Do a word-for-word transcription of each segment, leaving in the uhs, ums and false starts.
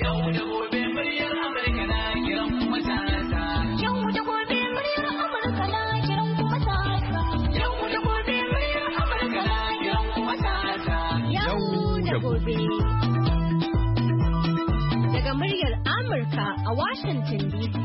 Yau da gobe muryar Amurka na kiran kuma matasa. Yau da gobe muryar Amurka na kiran kuma matasa. Yau da gobe muryar Amurka na kiran kuma matasa. Yau da gobe. Daga muryar Amurka a Washington D C.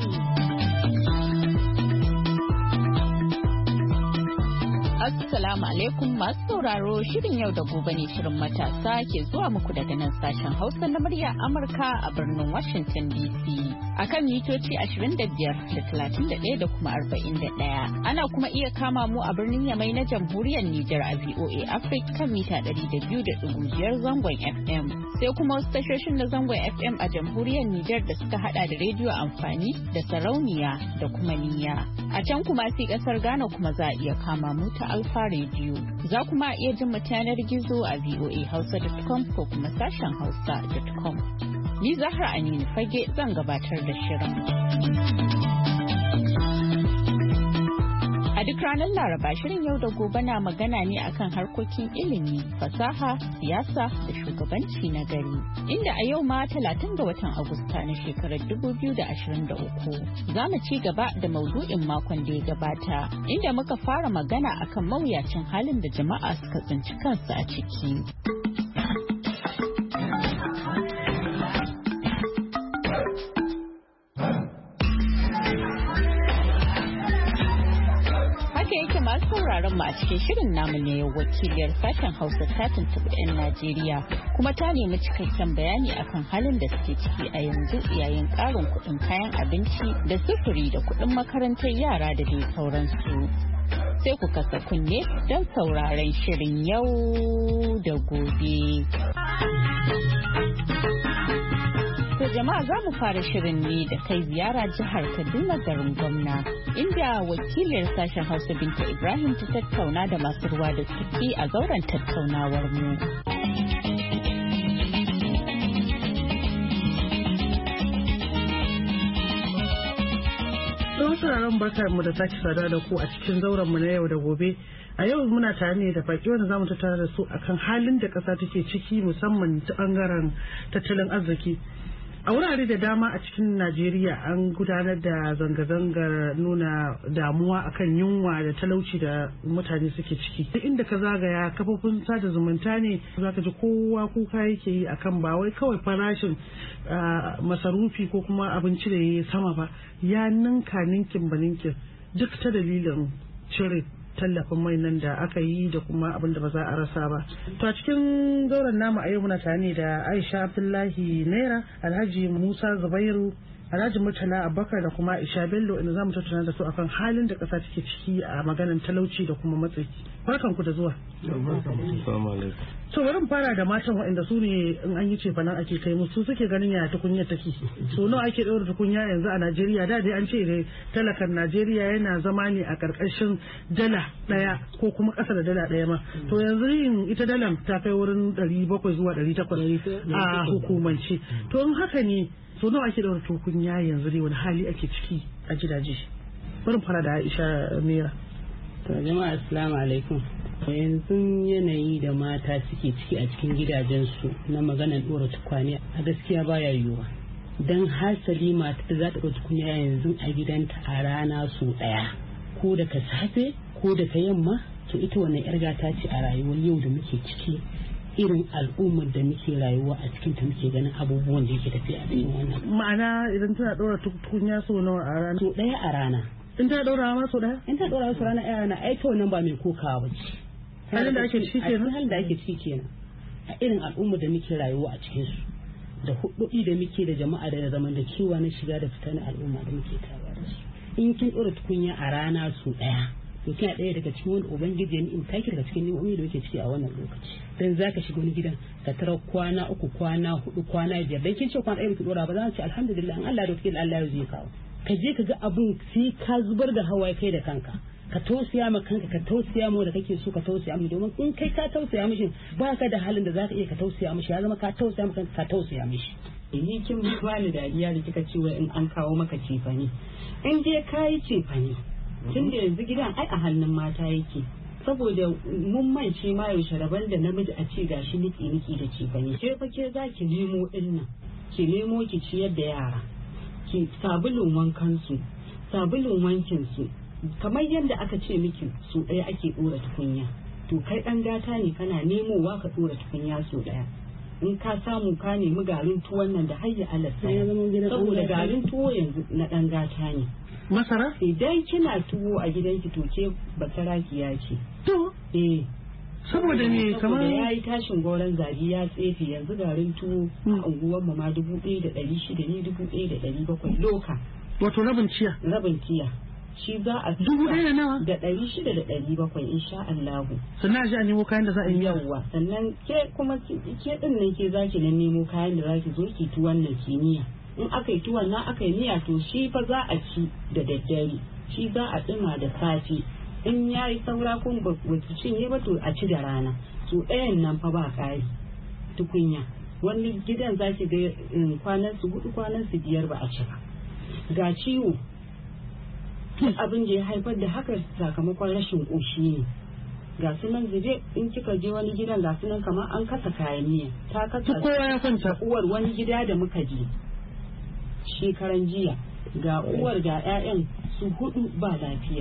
Assalamu alaikum masu sauraro, shirin yau da gobe ne shirin matasa ke zuwa muku daga nan sashen Hausa na murya Amurka a birnin Washington D C. Akan mitoci ashirin da biyar da talatin da ɗaya da kuma arba'in da ɗaya. Ana kuma iya kama mu a birnin Yamai na Jamhuriyar Nijar a V O A Africa kan mita ɗari da biyu da ɗigo biyar zangon F M. Sai kuma wasu tashoshin na zangon F M a Jamhuriyar Nijar da suka hada da rediyo amfani da sarauniya da kuma niyya. A can kuma sai kasar Ghana kuma za a iya kama mu ta Alfa Radio. Za kuma iya jin mu yanar gizo a v o a hausa dot com ko kuma sashen hausa dot com. Ni Zahra Aminu Fage zan gabatar da shirin. A duk ranar Laraba shirin yau da gobe na magana ne akan harkokin ilimi, fasaha, siyasa da shugabanci na gari. Inda a yau ma talatin ga watan Agusta na shekarar dubu biyu da ashirin da uku za mu ci gaba da maudu'in makon da ya gabata, inda muka fara magana akan mawuyacin halin da jama'a suka tsinci kansu a ciki. Sauraron mu a cikin shirin namu ne wakiliyar sashen Hausa ta tuntuɓi 'yan Najeriya kuma ta nemi cikakken bayani akan halin da suke ciki a yanzu yayin ƙarin kuɗin kayan abinci da sufuri da kuɗin makarantar yara da dai sauransu. Sai ku kasa kunne don sauraron shirin yau da gobe. To jama'a za mu fara shirin ne da kai ziyara jihar Kaduna garin gwamna, inda wakiliyar sashen Hausa Binta Ibrahim ta tattauna da masu ruwa da tsaki a zauren tattaunawar mu. Sauraron barkar mu da sake sada da ku a cikin zauren mu na yau da gobe. A yau muna tare ne da baki wanda zamu tattauna da su akan halin da ƙasa take ciki musamman ta bangaren tattalin arziki. A wurare da dama a cikin Najeriya an gudanar da zanga-zangar nuna damuwa akan yunwa da talauci da mutane suke ciki. Duk inda ka zagaya kafofin sada zumunta ne zaka ji kowa kuka yake yi akan ba wai kawai farashin masarufi ko kuma abinci da yayi sama ba, ya ninka ninkin ba ninkin duk ta dalilin cire tallafin mai nan da aka yi da kuma abin da ba za a rasa ba. To a cikin zauren namu a yau muna tare ne da Aisha Abdullahi Naira, Alhaji Musa Zubairu, Alhaji Murtala Abubakar da kuma Aisha Bello, inda zamu tattauna da su akan halin da kasa take ciki a maganar talauci da kuma matsi. Barkan ku da zuwa. To bari mu fara da matan waɗanda su ne in an yi cefanen ake kai musu suke ganin ya tukunya take. So nawa ake ɗaura tukunya yanzu a Najeriya? Da dai an ce dai talakan Najeriya yana zama ne a ƙarƙashin dala ɗaya ko kuma ƙasa da dala ɗaya ma. To yanzu yin ita dalan ta kai wurin ɗari bakwai zuwa ɗari takwas a hukumance. To in haka ne so nawa ake ɗaura tukunya yanzu dai wani hali ake ciki a gidaje? Bari mu fara da Aisha Mira. To jama'a assalamu alaikum. Yanzu yanayi da mata suke ciki a cikin gidajensu na maganar ɗora tukwane a gaskiya baya yiwuwa. Don hasali mata da za ta ɗora tukunya yanzu a gidanta a rana su ɗaya ko daga safe ko daga yamma, to ita wannan yar gata ce a rayuwar yau da muke ciki, irin al'ummar da muke rayuwa a cikin ta muke ganin abubuwan da yake tafiya a cikin wannan. Ma'ana idan tana ɗora tukunya so nawa a rana? So ɗaya a rana. In ta ɗora ma so ɗaya? In ta ɗora wasu rana a rana ai ta wannan ba mai kokawa ba ce. Halin da ake ciki kenan? Halin da ake ciki kenan. A irin al'ummar da muke rayuwa a cikin su, da hudodi da muke da jama'a da zaman da kewa na shiga da fita na al'umma da muke tare da su. In kin ɗora tukunya a rana su ɗaya, to kina ɗaya daga cikin wani ubangiji ne in taki daga cikin ni'o'i da muke ciki a wannan lokaci. Dan zaka shiga wani gidan ka tara kwana uku kwana hudu kwana biyar, dan kin ce kwana ɗaya ki ɗora ba za ka ce alhamdulillah an Allah da wakil Allah zai kawo. Ka je ka ga abun sai ka zubar da hawaye kai da kanka. Ka tausaya ma kanka, ka tausaya ma da kake so ka tausaya mishi, domin in kai ka tausaya mishi ba ka da halin da za ka iya ka tausaya mishi, ya zama ka tausaya ma kanka ka tausaya mishi. Ni kin bani dariya da kika ce in an kawo maka cefane. In je kayi cefane, tun da yanzu gidan ai a hannun mata yake. Saboda mun mance ma yaushe rabon da namiji a ce gashi niki niki da cefane. Ke fa ke za ki nemo din nan. ki nemo ki ciyar da yara, ki sabulun wankan su, sabulun wankin su, kamar yadda aka ce miki su ɗaya ake ɗora tukunya, to kai ɗan gata ne kana nemowa ka ɗora tukunya su ɗaya. In ka samu ka nemi garin tuwon nan da hayya alasa, saboda garin tuwo yanzu na ɗan gata ne. Masara? Idan kina tuwo a gidanki to ke basarakiya ce. To? Eh. Saboda ne kamar ya yi tashin goron zabi ya tsefe yanzu garin tuwo a unguwar mu ma dubu ɗaya da ɗari shida ne dubu ɗaya da ɗari bakwai loka. Wato rabin tiya? Rabin tiya. Shi za a dubu ɗaya da nawa? Da ɗari shida da ɗari bakwai insha Allahu. Sannan a ji a nemo kayan da za a yi. Yawwa sannan ke kuma ke ɗin nan ke za ki nan nemo kayan da za ki zo ki tuwon nan kimiyya. In aka yi tuwon nan aka yi miya to shi fa za a ci da daddare, shi za a ɗuma da safe. In ya yi saura kun ba ku cinye ba to a ci da rana. To ɗayan nan fa ba ƙari tukunya. Wani gidan za ki ga kwanan su hudu kwanan su biyar ba a ci ba. Ga ciwo abin da ya haifar da haka sakamakon rashin ƙoshi ne. Ga su nan zube in kika je wani gidan ga su nan kamar an kasa kayan miya. Ta kasa kowa ya kwanta. Uwar wani gida da muka je shekaran jiya ga uwar ga 'ya'yan su hudu ba lafiya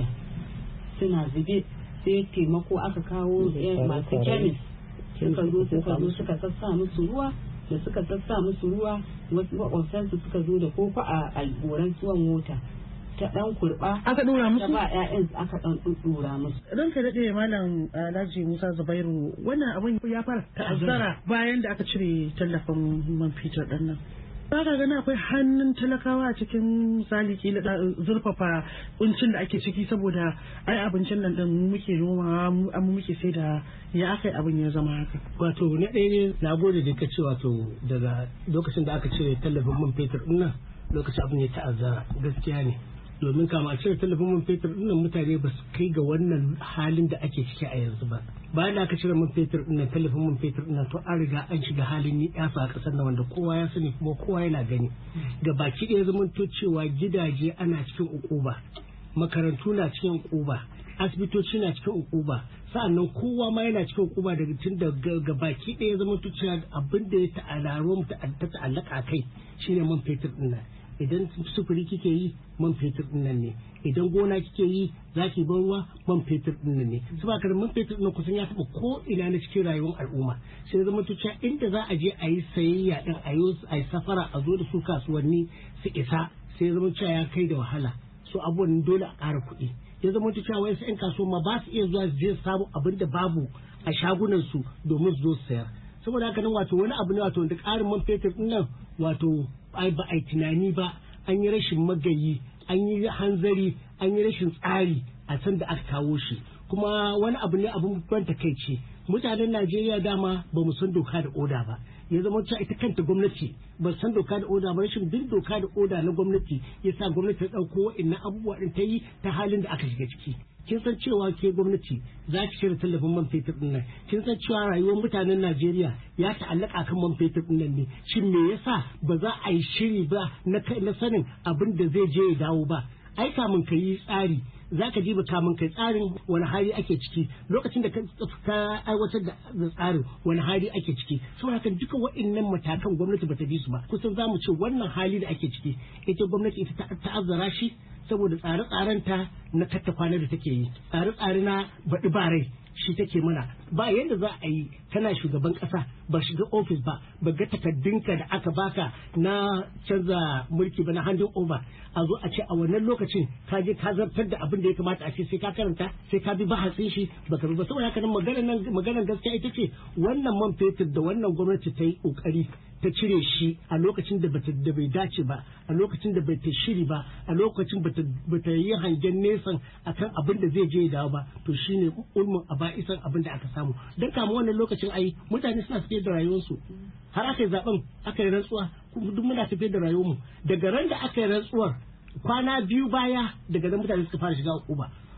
suna zube, sai taimako aka kawo masu kemis suka zo suka zo suka sassa musu ruwa, da suka sassa musu ruwa wasu makwabtansu suka zo da koko a alboran tuwon mota ta dan kurba aka dora musu, ta ba ƴaƴan aka dan dora musu. Don ka dade malam Alhaji Musa Zubairu, wannan abin ya fara ta'azzara bayan da aka cire tallafin man fetur din nan. Ba ka gani akwai hannun talakawa a cikin misali kila da zurfafa kuncin da ake ciki, saboda ai abincin nan din muke noma amma muke sai da ya akai abin ya zama haka. Wato na ɗaya ne na gode da ka ce wato daga lokacin da aka cire tallafin man fetur din nan lokacin abin ya ta'azzara, gaskiya ne. Domin kama a cire tallafin man fetur din nan mutane ba su kai ga wannan halin da ake ciki a yanzu ba. Bayan da aka cire man fetur din nan tallafin man fetur din nan to an riga an shiga halin ni yafa a kasar nan wanda kowa ya sani kuma kowa yana gani. Ga baki ɗaya zamanto cewa gidaje ana cikin ukuba, makarantu na cikin ukuba, asibitoci na cikin ukuba, sa'annan kowa ma yana cikin ukuba daga tun da ga baki ɗaya zamanto cewa abin da ya ta'alaro mu ta ta'allaka kai shine man fetur din nan. Idan sufuri kike yi man fetur din nan ne, idan gona kike yi za ki ban ruwa man fetur din nan ne. Saboda kada man fetur din kusan ya taba ko ina na cikin rayuwar al'umma. Sai zama tuciya inda za a je a yi sayayya din a yi safara a zo da su kasuwanni su isa, sai zama cewa ya kai da wahala. So abubuwan dole a ƙara kuɗi. Ya zama tuciya wai sai 'yan kasuwa ma ba su iya zuwa su je samu abin da babu a shagunan su domin su zo su sayar. Saboda haka nan wato wani abu ne wato da ƙarin man fetur din nan wato ai ba ai tunani ba, an yi rashin magayi, an yi hanzari, an yi rashin tsari a san da aka kawo shi. Kuma wani abu ne abin ban takaici, mutanen Najeriya dama ba mu san doka da oda ba, ya zama cewa ita kanta gwamnati ba san doka da oda ba, rashin bin doka da oda na gwamnati ya sa gwamnati ta ɗauko wa'innan abubuwa ɗin ta yi ta halin da aka shiga ciki. Kin san cewa ke gwamnati za ki cire tallafin man fetur din nan, kin san cewa rayuwar mutanen Najeriya ya ta'allaka kan man fetur din nan ne, shin me yasa ba za a yi shiri ba na sanin abin da zai je ya dawo ba? Ai kamun ka yi tsari za ka ji ba kamun kai tsarin wani hali ake ciki, lokacin da ka aiwatar da tsarin wani hali ake ciki. Saboda haka duka waɗannan matakan gwamnati bata bi su ba, kusan za mu ce wannan hali da ake ciki ita gwamnati ita ta ta'azzara shi saboda tsare-tsarenta na katta kwana da take yi, tsare-tsare na baɗi barai shi take mana. Ba yadda za a yi kana shugaban ƙasa ba shiga ofis ba ba ga takaddunka da aka baka na canza mulki ba na handing over, a zo a ce a wannan lokacin ka je ka zartar da abin da ya kamata a ce sai ka karanta sai ka bi bahasin shi baka bi ba. Saboda haka nan maganar nan maganar gaskiya ita ce wannan man fetur da wannan gwamnati ta yi kokari ta cire shi a lokacin da bata da bai dace ba, a lokacin da bai ta shiri ba, a lokacin bata bata yi hangen nesan akan abin da zai je ya dawo ba, to shine ulmun aba'isan abin da aka samu. Dan kama wannan lokacin ai mutane suna tafiyar da rayuwarsu, har aka yi zaben aka yi rantsuwa duk muna tafiyar da rayuwarmu. Daga ran da aka yi rantsuwar kwana biyu baya daga nan mutane suka fara shiga uba.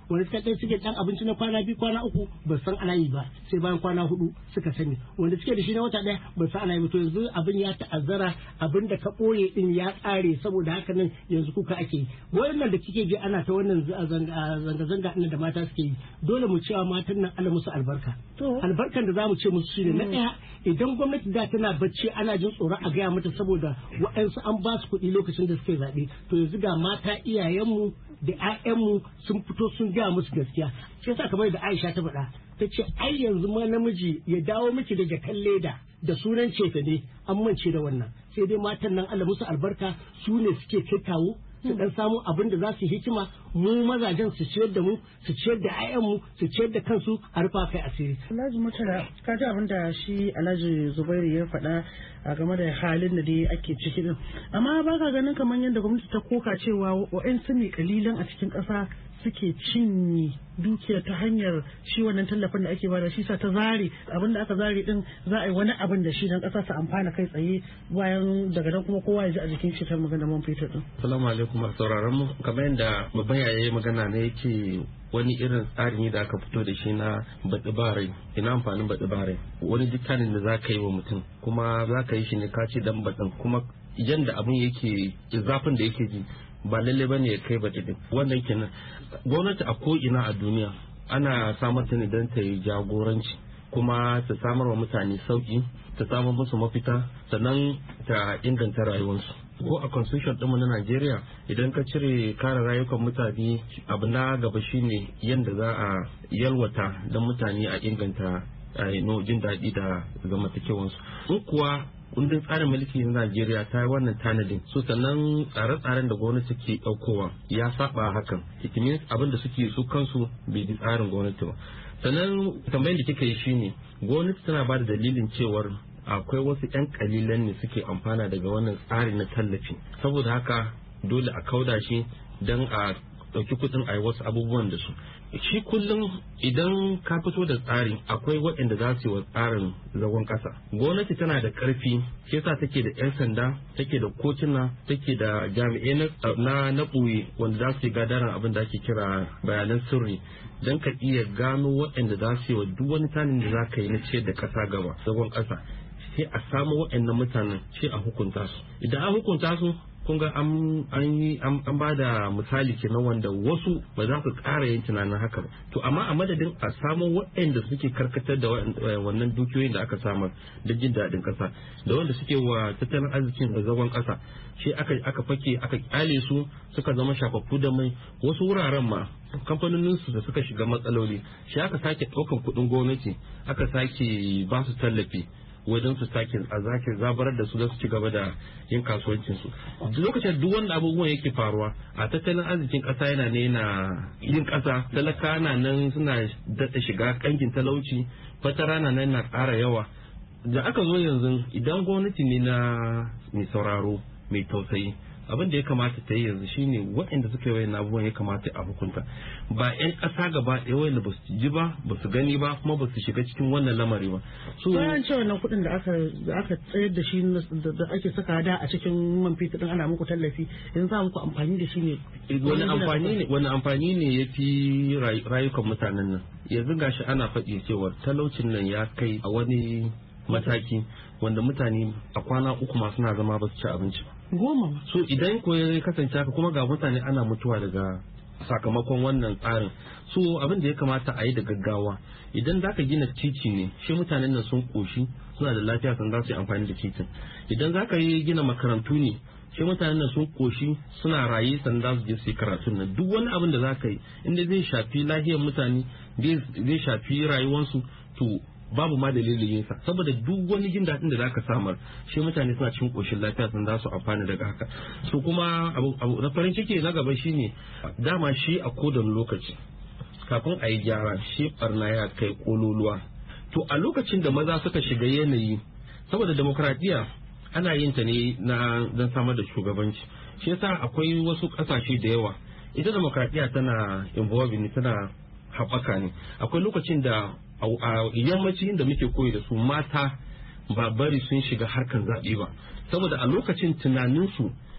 wanda suka kai suke dan abinci na kwana biyu kwana uku ba san ana yi ba sai bayan kwana hudu suka sani wanda suke da shi na wata daya ba san ana yi ba to yanzu abin ya ta'azzara abin da ka boye din ya tsare saboda haka nan yanzu kuka ake wannan da kike ji ana ta wannan zanga zanga din da mata suke yi dole mu cewa matan nan Allah musu albarka albarkan da zamu ce musu shine na daya idan gwamnati da tana bacci ana jin tsoro a gaya mata saboda waɗansu an ba su kuɗi lokacin da suke zaɓe to yanzu ga mata iyayenmu da 'ya'yanmu sun fito sun gaya musu gaskiya shi yasa kamar da Aisha ta faɗa ta ce ai yanzu ma namiji ya dawo miki da jakan leda da sunan cefa ne an mance da wannan sai dai matan nan Allah musu albarka su ne suke kai kawo su dan samu abin da za su hikima mu mazajen su ciyar da mu su ciyar da ayyanmu su ciyar da kansu a rufa kai asiri. Alhaji Murtala ka ji abin da shi Alhaji Zubairu ya faɗa a game da halin da dai ake ciki din amma ba ka ganin kamar yadda gwamnati ta koka cewa wa'ansu ne kalilan a cikin ƙasa suke cinye dukiya ta hanyar shi wannan tallafin da ake bada shi sa ta zare abin da aka zare din za a yi wani abin da shi dan kasa su amfana kai tsaye bayan daga nan kuma kowa ya ji a jikin shi ta magana man fetur din. Assalamu alaikum sauraron mu kamar yadda babban yayi magana ne yake wani irin tsari ne da aka fito da shi na baɗi barai ina amfanin baɗi barai wani dukkanin da za ka yi wa mutum kuma za ka yi shi ne ka ce dan baɗin kuma yanda abin yake zafin da yake ji ba lalle ba ne ya kai ba din wannan kenan gwamnati a ko ina a duniya ana samar ta ne don ta yi jagoranci kuma ta samar wa mutane sauki ta samar musu mafita sannan ta inganta rayuwarsu ko a constitution ɗinmu na Najeriya idan ka cire kare rayukan mutane abu na gaba shine yadda za a yalwata don mutane a inganta jin daɗi da zamantakewarsu in kuwa kundin tsarin mulki na Najeriya ta yi wannan tanadin so sannan tsare-tsaren da gwamnati ke ɗaukowa ya saba hakan it means abin da suke su kansu bai bi tsarin gwamnati ba sannan tambayin da kika yi shine gwamnati tana ba da dalilin cewar akwai wasu 'yan kalilan ne suke amfana daga wannan tsari na tallafi saboda haka dole a kauda shi don a ɗauki kuɗin a yi wasu abubuwan da su shi kullum idan ka fito da tsari akwai waɗanda za su yi wa tsarin zagon ƙasa gwamnati tana da ƙarfi shi yasa take da 'yan sanda take da kotuna take da jami'ai na na ɓoye wanda za su yi gadaran abin da ake kira bayanan sirri don ka iya gano waɗanda za su yi wa duk wani tanin da za ka yi na ciyar da ƙasa gaba zagon ƙasa sai a samu waɗannan mutanen sai a hukunta su idan an hukunta su kun ga an yi an ba da misali kenan wanda wasu ba za su ƙara yin tunanin haka ba to amma a madadin a samu waɗanda suke karkatar da wannan dukiyoyin da aka samar da jin daɗin ƙasa da wanda suke wa tattalin arzikin da zagon ƙasa shi aka aka fake aka kyale su suka zama shafaffu da mai wasu wuraren ma kamfanonin su da suka shiga matsaloli shi aka sake ɗaukan kuɗin gwamnati aka sake ba su tallafi wajen su sake a zaki zabarar da su da su ci gaba da yin kasuwancin su lokacin duk wanda abubuwan yake faruwa a tattalin arzikin kasa yana ne na yin kasa talaka na nan suna daɗa shiga kangin talauci fatara na nan na ƙara yawa da aka zo yanzu idan gwamnati ne na mai sauraro mai tausayi abin da ya kamata ta yi yanzu shine waɗanda suka yi wayan abubuwan ya kamata a hukunta ba 'yan ƙasa gaba ɗaya wanda ba su ji ba ba su gani ba kuma ba su shiga cikin wannan lamari ba so bayan cewa wannan kuɗin da aka da aka tsayar da shi da ake saka da a cikin man fetur din ana muku tallafi yanzu za muku amfani da shi ne wani amfani ne wani amfani ne ya fi rayukan mutanen nan yanzu gashi ana faɗi cewa talaucin nan ya kai a wani mataki wanda mutane a kwana uku ma suna zama ba su ci abinci ba goma so idan ko ya kasance haka kuma ga mutane ana mutuwa daga sakamakon wannan tsarin so abin da ya kamata a yi da gaggawa idan za ka gina titi ne shi mutanen nan sun koshi suna da lafiya sun za su yi amfani da titin idan za ka yi gina makarantu ne shi mutanen nan sun koshi suna raye sannan za su je su yi karatun nan duk wani abin da za ka yi inda zai shafi lafiyar mutane zai shafi rayuwarsu to babu ma dalilin yin sa saboda duk wani jin daɗin da zaka samar shi mutane suna cikin koshin lafiya sun za su amfana daga haka su kuma abu na farin ciki na gaba shine dama shi a kodan lokaci kafin a yi gyara shi barna ya kai kololuwa to a lokacin da maza suka shiga yanayi saboda demokradiyya ana yin ta ne na don samar da shugabanci shi yasa akwai wasu ƙasashe da yawa ita demokradiyya tana involving tana haɓaka ne akwai lokacin da a yammacin da muke koyi da su mata ba bari sun shiga harkan zaɓe ba saboda a lokacin tunaninsu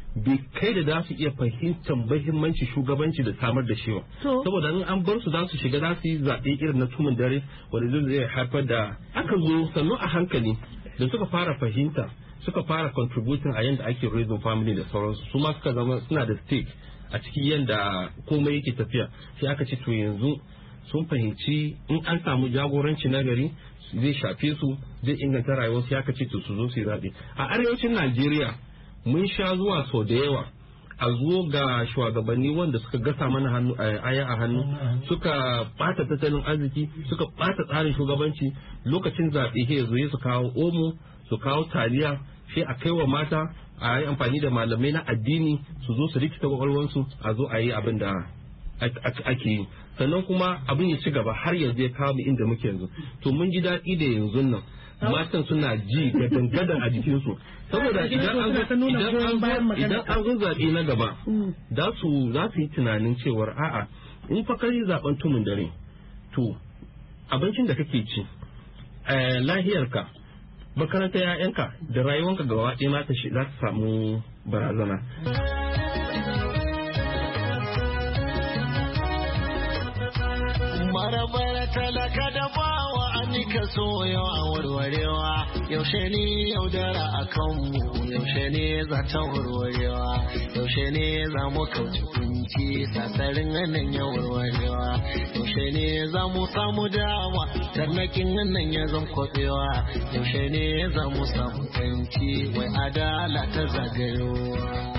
bai kai da za su iya fahimtar muhimmanci shugabanci da samar da shi ba saboda in an bar su za su shiga za su yi zaɓe irin na tumin dare wanda zai haifar da aka zo sannu a hankali da suka fara fahimta suka fara contributing a yanda ake raising family da sauransu su ma suka zama suna da stake a cikin yanda komai yake tafiya sai aka ce to yanzu sun fahimci in an samu jagoranci na gari zai shafe su zai inganta rayuwar su aka ce to su zo su yi zaɓe a arewacin Najeriya mun sha zuwa sau da yawa a zo ga shugabanni wanda suka gasa mana hannu aya a hannu suka bata tattalin arziki suka bata tsarin shugabanci lokacin zaɓe ke zo su kawo omo su kawo taliya sai a kai wa mata a yi amfani da malamai na addini su zo su rikita kwakwalwansu a zo a yi abin da ake yi sannan kuma abin ya ci gaba har yanzu ya kawo mu inda muke yanzu to mun ji daɗi da yanzu nan matan suna ji gadan gadan a jikinsu saboda idan an zo zaɓe na gaba za su za su yi tunanin cewar a'a in fa kai zaben tumun dare to abincin da kake ci lahiyarka makarantar ‘ya'yanka da rayuwanka gaba ɗaya ma za ta samu barazana. Marabar talaka da bawa an ka so yau a warwarewa yaushe ne yaudara a kanmu yaushe ne za ta warwarewa yaushe ne za mu kauce kunci sasarin nan ya warwarewa yaushe ne za mu samu dama tarnakin nan ya zan kwabewa yaushe ne za mu samu kanci wai adala ta zagayowa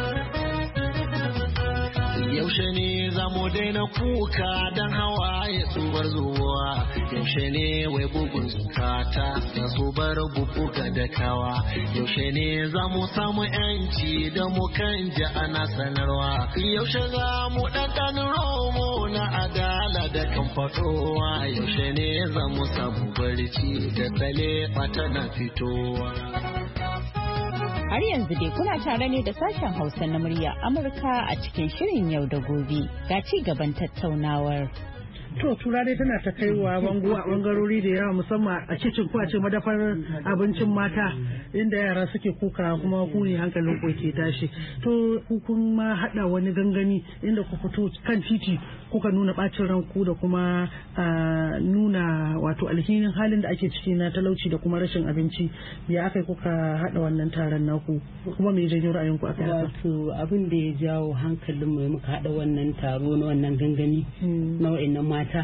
yaushe ne za mu daina kuka don hawa ya tsubar zuwa yaushe ne wai bugun zukata da su bar bubuga da kawa yaushe ne za mu samu yanci da mu kan ji ana sanarwa yaushe za mu ɗanɗan romo na adala da kan fatowa yaushe ne za mu samu barci da tsale ɓata na fitowa. Har yanzu dai kuna tare ne da sashen Hausa na murya Amurka a cikin shirin yau da gobe ga ci gaban tattaunawar. To tura dai tana ta kaiwa bango a bangarori da yawa musamman a kicin ko a ce madafar abincin mata inda yara suke kuka kuma ku ne hankalin ku ke tashi. To ku kun ma hada wani gangami inda ku fito kan titi kuka nuna bacin ranku da kuma nuna wato alhinin halin da ake ciki na talauci da kuma rashin abinci. Ya aka kuka hada wannan taron naku kuma me janyo ra'ayinku aka haka? Wato abin da ya jawo hankalin mu muka hada wannan taro na wannan gangami na wa'annan mata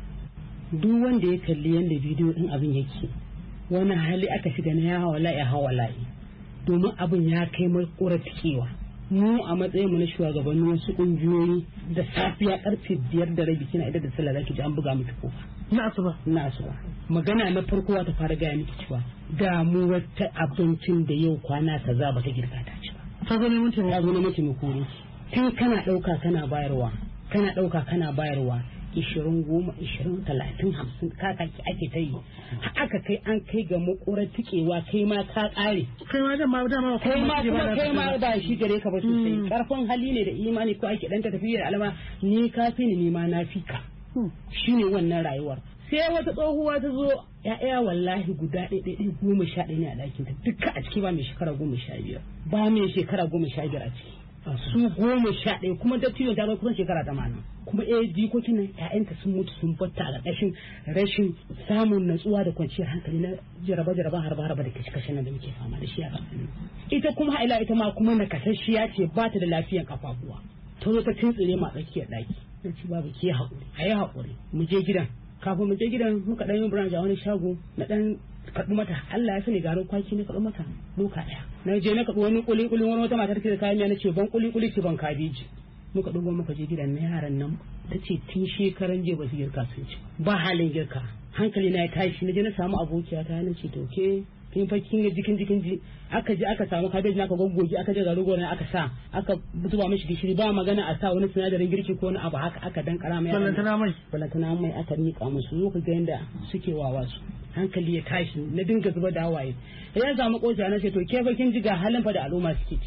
duk wanda ya kalli yadda bidiyo din abin yake wani hali aka shiga na ya hawala ya hawala domin abin ya kai mai koratikewa mu a matsayin mu na shugabanni wasu kungiyoyi da safiya karfe biyar da rabi kina idan da sallah zaki ji an buga miki kofa na asuba na asuba magana na farko ta fara gaya miki cewa damuwar ta abincin da yau kwana kaza ba ta girka ta ci ba ta zo ne mutum ta zo ne mutum ko ne tun kana dauka kana bayarwa kana dauka kana bayarwa ishirin goma ishirin talatin hamsin kaka ake ta yi aka kai an kai ga makorar tikewa kai ma ka kare kai ma dama dama kai ma kuma kai ma ba shi gare ka ba sosai karfin hali ne da imani ko ake dan ta tafiya alama ni ka fi ni ma na fi ka shine wannan rayuwar sai wata tsohuwa ta zo ya'ya wallahi guda ɗaya ɗaya goma sha ɗaya ne a ɗakin ta duka a ciki ba mai shekara goma sha biyar ba mai shekara goma sha biyar a ciki su goma sha ɗaya kuma dattijo ta bai kusan shekara tamanin kuma eh jikokin nan ƴaƴanta sun mutu sun batta a ƙarƙashin rashin samun natsuwa da kwanciyar hankali na jaraba jaraban harba harba da kashe kashe nan da muke fama da shi a ƙasar ita kuma ha'ila ita ma kuma nakasashiya ce ba ta da lafiyan kafafuwa ta zo ta tuntsire ma tsakiyar ɗaki ta ce babu ke haƙuri a yi haƙuri mu je gidan kafin mu je gidan muka ɗan yi branch a wani shago na ɗan karɓi mata Allah ya sani garin kwaki ne karɓi mata doka ɗaya na je na karɓi wani kuli kuli wani wata matar ke da kayan miya na ce ban kuli kuli ce ban kabeji muka dubo muka je gidan na yaran nan ta ce tun shekaran jiya ba su girka sun ci ba halin girka hankali na ya tashi na je na samu abokiya ta na ce to ke kin fa kin ga jikin jikin ji aka je aka samu kabeji naka goggogi aka je garin gona aka sa aka zuba mishi gishiri ba magana a sa wani sinadarin girki ko wani abu haka aka dankara mai balantana mai balantana mai aka nika musu zo ka ga yanda suke wawa su hankali ya tashi na dinga zuba da hawaye ya zama koja na ce to ke fa kin ji ga halin fa da al'umma suke ciki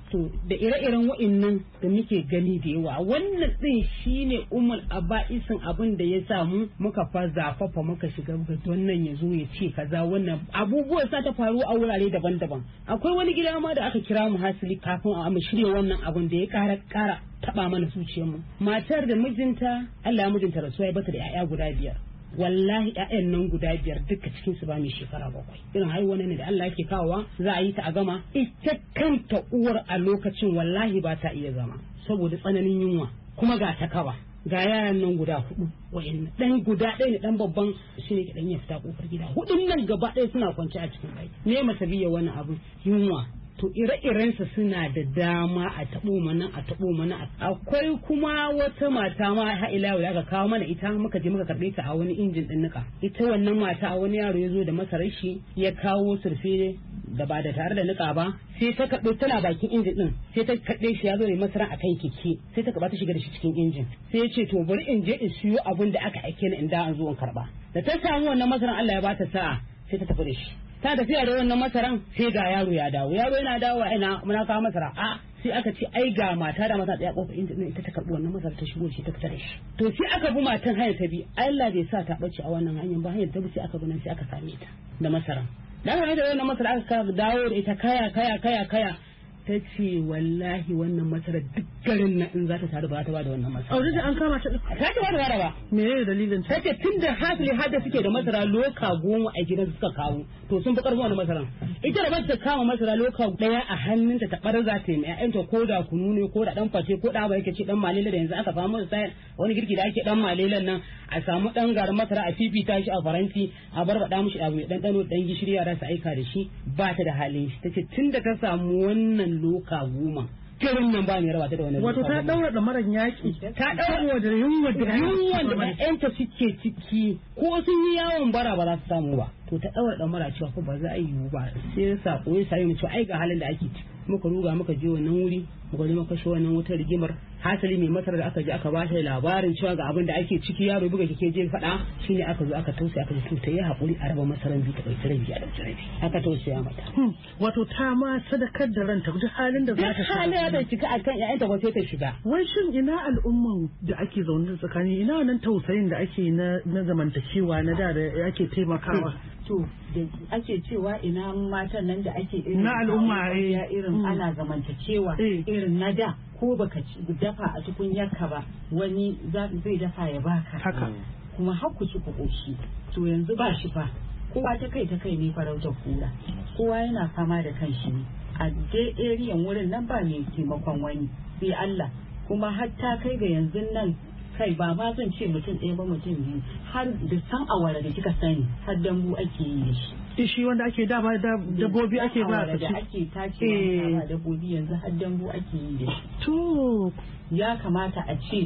to da ire-iren wa'annan da muke gani da yawa wannan din shine umul aba'isin abin da ya samu muka fa zafafa muka shiga ga wannan ya zo ya ce kaza wannan abubuwa sa ta faru a wurare daban-daban akwai wani gida ma da aka kira mu hasili kafin a mu shirya wannan abin da ya kara kara taba mana zuciyar mu matar da mijinta Allah ya mijinta rasuwa ya bata da 'ya'ya guda biyar wallahi ƴaƴan nan guda biyar duka cikin su ba mai shekara bakwai irin haihuwa ne da Allah yake kawowa za a yi ta a gama ita kanta uwar a lokacin wallahi ba ta iya zama saboda tsananin yunwa kuma ga ta kawa ga yaran nan guda hudu wayan dan guda ɗaya ne dan babban shine ke dan ya fita kofar gida hudun nan gaba ɗaya suna kwance a cikin ɗaki me masabiya wani abu yunwa to ire-irensa suna da dama a taɓo mana a taɓo mana akwai kuma wata mata ma ha ila aka kawo mana ita muka je muka karɓe ta a wani injin ɗin nika ita wannan mata a wani yaro ya zo da masarar shi ya kawo surfe da ba da tare da nika ba sai ta kaɗo tana bakin injin ɗin sai ta kaɗe shi ya zo da masara a kan keke sai ta kaɓa ta shiga da shi cikin injin sai ya ce to bari in je in siyo abin da aka aike ni in da an zo in karɓa da ta samu wannan masaran Allah ya bata sa'a sai ta tafi da shi ta tafiya da wannan masaran sai ga yaro ya dawo yaro yana dawo ina muna kawo masara a sai aka ce ai ga mata da mata tsaya kofar inda ita ta karbi wannan masara ta shigo shi ta fita da shi to sai aka bi matan hanyar ta bi Allah bai sa ta bace a wannan hanyar ba hanyar ta bi sai aka bi nan sai aka same ta da masara dan hanyar da wannan masara aka dawo da ita kaya kaya kaya kaya ta ce wallahi wannan masarar duk garin nan in za ta taru ba ta ba da wannan masara. Aure da an kama ta ta ce ba da ba. Me ne dalilin ta? Ta ce tun da hasili har da suke da masara loka goma a gidan suka kawo to sun fi karfin wannan masaran. Ita da ba ta kama masara loka daya a hannunta ta bar za ta yi mai ƴaƴanta ko da kunu ne ko da dan face ko da ba yake ce dan malele da yanzu aka samu sai wani girki da ake dan malelan nan a samu dan garin masara a fifita shi a faranti a barbada mishi abu mai dan dano dan gishiri yara su aika da shi ba ta da halin shi tace tun da ta samu wannan loka goma kirin nan ba mai rawa ta da wani wato ta daura da maran yaki ta daura da yunwa da yunwa da ƴaƴanta suke ciki ko sun yi yawon bara ba za su samu ba to ta daura da mara cewa ko ba za a yi ba sai sako ya sai mu ce ai ga halin da ake ciki muka ruga muka je wannan wuri muka je muka shi wannan wutar rigimar hasali mai masar da aka je aka ba shi labarin cewa ga abin da ake ciki yaro buga kike je faɗa shine aka zo aka tausaya aka ce ta yi hakuri a raba masaran bi ta ɗauki rabi a ɗauki rabi aka tausaya mata wato ta ma sadakar da ranta duk halin da za ta shiga halin da shiga akan ƴaƴanta ko sai ta shiga wai shin ina al'umman da ake zaune tsakani ina wannan tausayin da ake na na zamantakewa na da da ake taimakawa to da ake cewa ina matan nan da ake irin na al'umma ya irin ana zamantakewa irin na da ko baka dafa a tukunyarka ba wani zai dafa ya baka haka kuma har ku ci ku koshi to yanzu ba shi fa kowa ta kai ta kai ne farautar kura kowa yana fama da kanshi ne a dai eriyan wurin nan ba mai taimakon wani sai Allah kuma har ta kai ga yanzu nan kai ba ma zan ce mutum ɗaya ba mutum biyu har da san awara da kika sani har dambu ake yi da shi shi wanda ake da ba dabbobi ake ba da ake tace ba dabbobi yanzu har dambu ake yi da shi to ya kamata a ce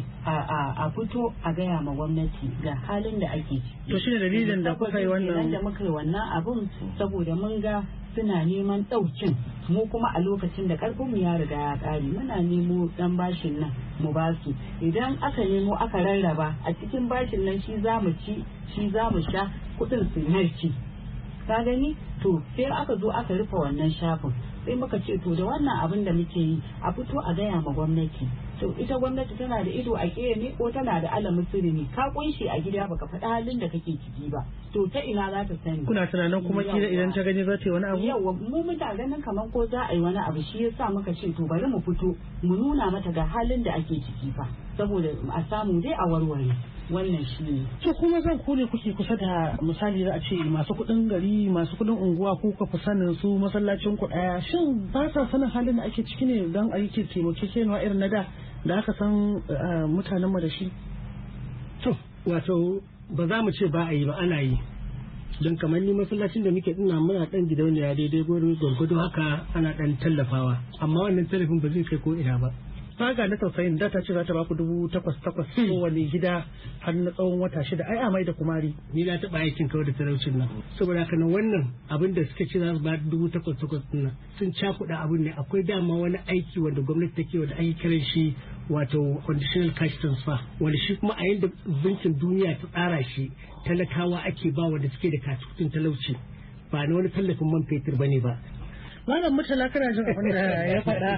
a fito a gaya ma gwamnati ga halin da ake ciki to shine dalilin da kuka yi wannan da muka yi wannan abun saboda mun ga suna neman ɗaukin mu kuma a lokacin da ƙarfinmu ya riga ya ƙare muna nemo ɗan bashin nan mu ba su idan aka nemo aka rarraba a cikin bashin nan shi za mu ci shi za mu sha kuɗin su narki ka gani to sai aka zo aka rufe wannan shafin sai muka ce to da wannan abin da muke yi a fito a gaya ma gwamnati to ita gwamnati tana da ido a ƙeya ne ko tana da alamun sirri ne ka kunshi a gida baka faɗi halin da kake ciki ba to ta ina za ta sani kuna tunanin kuma kila idan ta gani za ta yi wani abu yawa mu muna ganin kamar ko za a yi wani abu shi yasa muka ce to bari mu fito mu nuna mata ga halin da ake ciki fa saboda a samu dai a warware wannan shi ne to kuma zan kone kuke kusa da misali za a ce masu kuɗin gari masu kuɗin unguwa ko ka fi sanin su masallacin ku ɗaya shin ba sa sanin halin da ake ciki ne don a yi ke taimakekeniya irin na da da aka san mutanen mu da shi to wato ba za mu ce ba a yi ba ana yi don kamar ni masallacin da muke ina muna dan gidauniya daidai gwargwado haka ana dan tallafawa amma wannan tallafin ba zai kai ko ina ba faga na tausayin da ta ce za ta baku dubu takwas takwas kowane gida har na tsawon wata shida ai amai da kumari ni na taɓa aikin kawai da talaucin nan saboda haka nan wannan abin da suka ce za su ba dubu takwas takwas nan sun cakuɗa abin ne akwai dama wani aiki wanda gwamnati take wanda ake kiran shi wato conditional cash transfer wanda shi kuma a yanda bankin duniya ta tsara shi talakawa ake ba wanda suke da kasuwancin talauci ba na wani tallafin man fetur bane ba Malam Murtala kana jin abin da ya faɗa.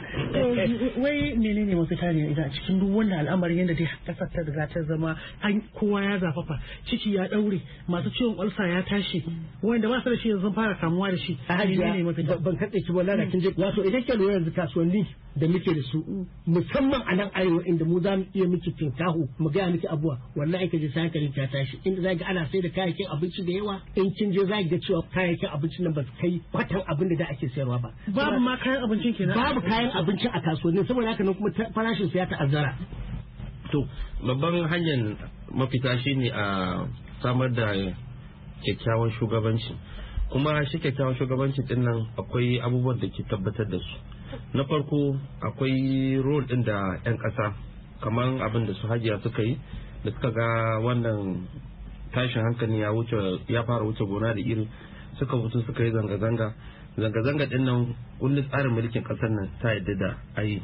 Wai menene mafita ne idan cikin duk wannan al'amarin yadda dai kasar ta riga ta zama an kowa ya zafafa ciki ya daure masu ciwon ulsa ya tashi wanda ba su da shi yanzu fara kamuwa da shi. A hajiya ban katse ki wallahi kin je wato idan ke lura yanzu kasuwanni da muke da su musamman a nan arewa inda mu za mu iya miki tinkahu mu ga miki abuwa wallahi ka je sai hankalin ta tashi inda za ga ana sai da kayayyakin abinci da yawa in kin je za ga cewa kayayyakin abincin nan ba su kai kwatan abin da da ake sayarwa ba babu ma kayan abincin kenan babu kayan abinci a kasuwanni saboda haka nan kuma farashin su ya ta'azzara. To babban hanyar mafita shine a samar da kyakkyawan shugabanci kuma shi kyakkyawan shugabanci din nan akwai abubuwan da ke tabbatar da su. Na farko akwai role din da 'yan ƙasa kamar abin da su hajiya suka yi da suka ga wannan tashin hankali ya wuce ya fara wuce gona da iri suka fito suka yi zanga-zanga zanga-zanga din nan kullum tsarin mulkin ƙasar nan ta yadda da ayi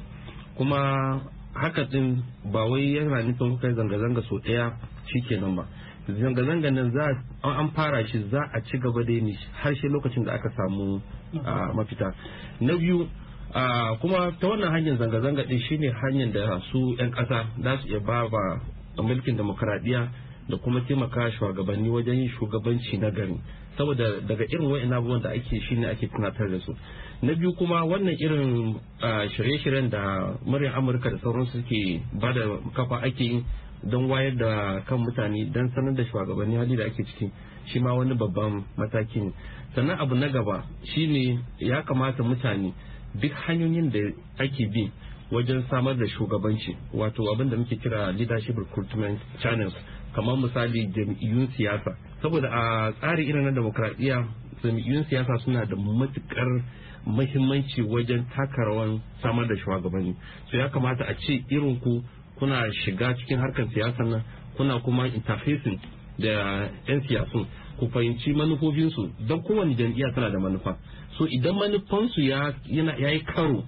kuma haka din ba wai yana nufin kuka yi zanga-zanga sau ɗaya shikenan ba zanga-zanga nan za an fara shi za a ci gaba da yi har shi lokacin da aka samu mafita. Na biyu Uh, kuma ta wannan hanyar zanga-zanga din shine hanyar da su 'yan ƙasa za su iya ba ba mulkin demokradiyya da kuma taimaka shugabanni wajen yin shugabanci na gari saboda daga irin wa'in abubuwan da ake shine ake tunatar da su. Na biyu kuma wannan irin uh, shirye-shiryen da muryar Amurka da sauransu suke ba da kafa ake yi don wayar da kan mutane don sanar da shugabanni hali da ake ciki shi ma wani babban mataki ne. Sannan abu na gaba shine ya kamata mutane duk hanyoyin da ake bi wajen samar da shugabanci wato abin da muke kira leadership recruitment channels kamar misali jam'iyyun siyasa saboda a tsari irin na demokradiyya jam'iyyun siyasa suna da matukar mahimmanci wajen taka rawan samar da shugabanni so ya kamata a ce irin ku kuna shiga cikin harkar siyasar nan kuna kuma interfacing da 'yan siyasun ku fahimci manufofinsu don kowane jam'iyya tana da manufa so idan manufansu ya yi karo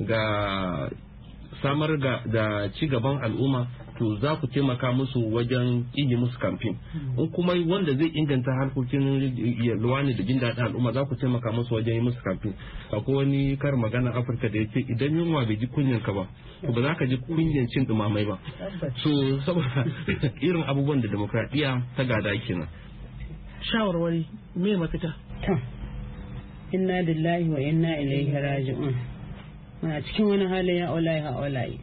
ga samar da ci gaban al'umma to za ku taimaka musu wajen yi musu kamfen in kuma wanda zai inganta harkokin luwani da jin daɗin al'umma za ku taimaka musu wajen yi musu kamfen akwai wani karin magana afirka da ya ce idan yunwa bai ji kunyan ka ba to ba za ka ji kunyan cin dumamai ba so saboda irin abubuwan da demokradiyya ta gada kenan. Shawarwari me mafita? Inna lillahi wa inna ilaihi raji'un. Muna cikin wani halin ya olayi ha olayi.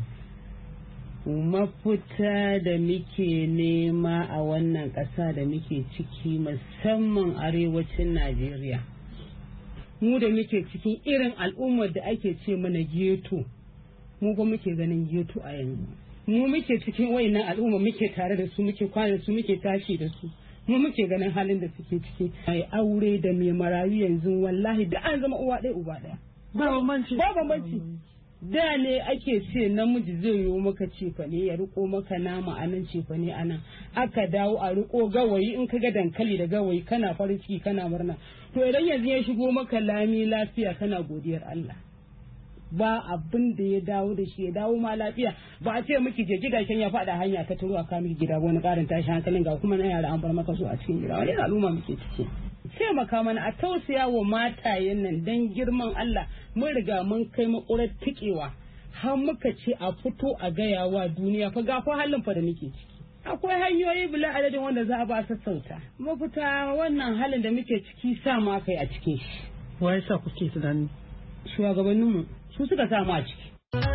Mafita da muke nema a wannan ƙasa da muke ciki musamman arewacin Najeriya. Mu da muke cikin irin al'ummar da ake ce mana geto. Mu ba muke ganin geto a yanzu. Mu muke cikin wayannan al'umma muke tare da su muke kwana da su muke tashi da su. Mu muke ganin halin da suke ciki. Mai aure da mai marayu yanzu wallahi da an zama uwa ɗaya uba ɗaya. Ba bambanci. Ba bambanci. Da ne ake ce namiji zai yi maka cefane ya riko maka nama a nan cefane a nan aka dawo a riko gawayi in ka ga dankali da gawayi kana farin ciki kana murna to idan yanzu ya shigo maka lami lafiya kana godiyar Allah ba abin da ya dawo da shi ya dawo ma lafiya ba a ce miki je gidajen ya faɗa hanya ta turo a kawo miki gida wani ƙarin tashi hankalin ga kuma na yara an bar maka su a cikin gida wani al'umma muke ciki sai maka mana a tausaya wa matayen nan dan girman Allah mun riga mun kai makurar tikewa har muka ce a fito a gaya wa duniya fa ga fa halin fa da muke ciki akwai hanyoyi bila adadin wanda za a ba sassauta mafita wannan halin da muke ciki sa ma kai a cikin shi wai sa kuke tunani shugabanninmu su suka sa mu a ciki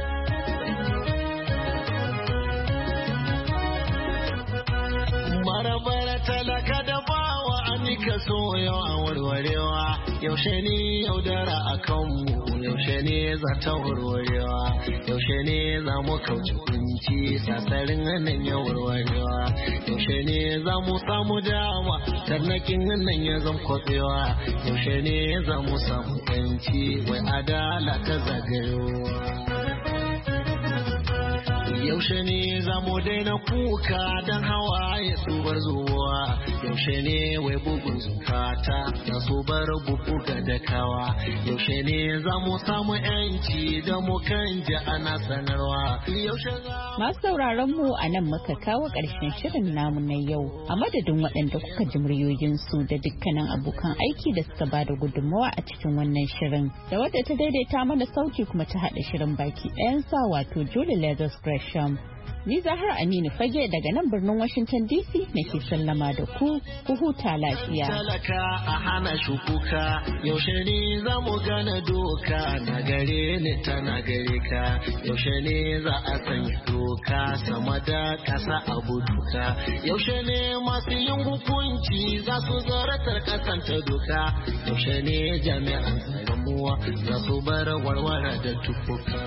marabara talaka da bawa anika so yau a warwarewa yaushe ne yaudara a kanmu yaushe ne za ta warwarewa yaushe ne za mu kauce kunci sasarin nan ya warwarewa yaushe ne za mu samu dama tarnakin nan ya zan kwafewa yaushe ne za mu samu yanci wai adala ta zagayowa yaushe ne za mu daina kuka don hawaye tsubar zuwa yaushe ne wai bugun zukata da zubar bubuga da kawa yaushe ne za mu samu yanci da mu kan ji ana sanarwa yaushe za masu sauraron mu a nan muka kawo ƙarshen shirin namu na yau a madadin waɗanda kuka ji muryoyinsu da dukkanin abokan aiki da suka bada gudunmawa a cikin wannan shirin da wadda ta daidaita mana sauki kuma ta haɗa shirin baki ɗayansa wato Julie Leathers Gresham. Ni Zahra Aminu Fage daga nan birnin Washington D C nake sallama da ku ku huta lafiya. Talaka a hana shukuka yaushe ne za mu gane doka na gare ni tana gare ka yaushe ne za a sanya doka sama da kasa abu duka yaushe ne masu yin hukunci za su zaratar kasanta doka yaushe ne jami'an tsaron za su bar warware da tukuka.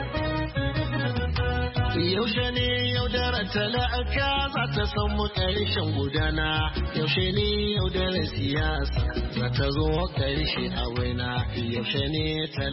Yaushe ne yaudarar talaka za ta samu ƙarshen gudana, yaushe ne yaudarar siyasa za ta zo ƙarshe a waina, yaushe ne